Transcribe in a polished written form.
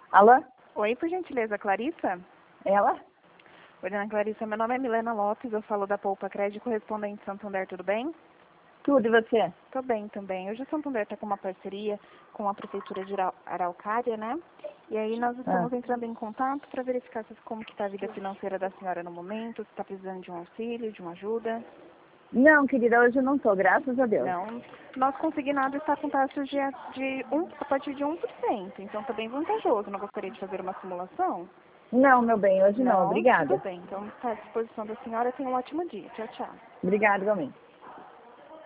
Alô? Oi, por gentileza, Clarissa? Ela? Oi, dona Clarissa, meu nome é Milena Lopes, eu falo da Poupa Crédito Correspondente Santander, tudo bem? Tudo, e você? Tô bem também. Hoje a Santander está com uma parceria com a Prefeitura de Araucária, né? E aí nós estamos entrando em contato para verificar como que está a vida financeira da senhora no momento, se está precisando de um auxílio, de uma ajuda. Não, querida, hoje eu não tô, graças a Deus. Não. Nosso consignado está com taxas a partir de 1%, então está bem vantajoso. Não gostaria de fazer uma simulação? Não, meu bem, hoje não, Não? Tudo obrigada. bem. Então está à disposição da senhora. Tenha um ótimo dia. Tchau, tchau. Obrigada, igualmente.